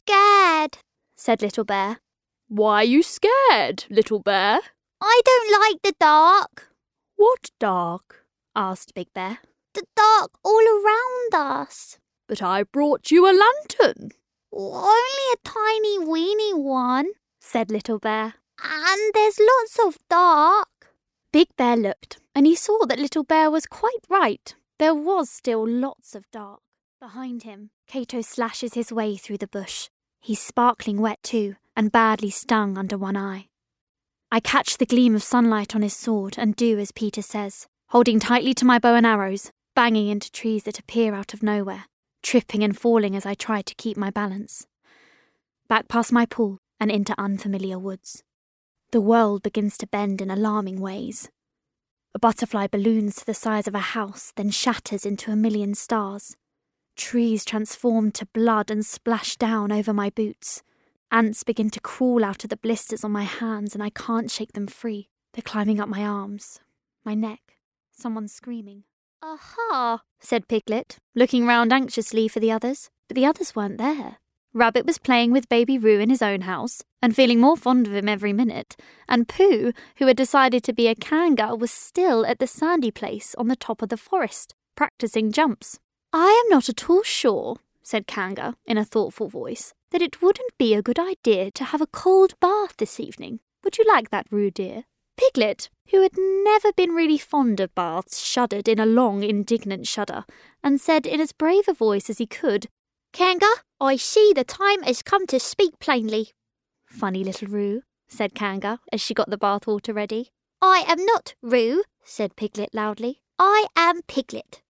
scared, said Little Bear. Why are you scared, Little Bear? I don't like the dark. What dark? Asked Big Bear. The dark all around us. But I brought you a lantern. Only a tiny weeny one, said Little Bear. And there's lots of dark. Big Bear looked, and he saw that Little Bear was quite right. There was still lots of dark. Behind him, Cato slashes his way through the bush. He's sparkling wet too, and badly stung under one eye. I catch the gleam of sunlight on his sword and do as Peter says, holding tightly to my bow and arrows, banging into trees that appear out of nowhere, tripping and falling as I try to keep my balance. Back past my pool and into unfamiliar woods. The world begins to bend in alarming ways. A butterfly balloons to the size of a house, then shatters into a million stars. Trees transform to blood and splash down over my boots. Ants begin to crawl out of the blisters on my hands and I can't shake them free. They're climbing up my arms, my neck. Someone's screaming. Aha, said Piglet, looking round anxiously for the others. But the others weren't there. Rabbit was playing with Baby Roo in his own house and feeling more fond of him every minute, and Pooh, who had decided to be a Kanga, was still at the sandy place on the top of the forest, practicing jumps. I am not at all sure, said Kanga in a thoughtful voice, that it wouldn't be a good idea to have a cold bath this evening. Would you like that, Roo dear? Piglet, who had never been really fond of baths, shuddered in a long, indignant shudder, and said in as brave a voice as he could, Kanga, I see the time has come to speak plainly. Funny little Roo, said Kanga as she got the bath water ready. I am not Roo, said Piglet loudly. I am Piglet.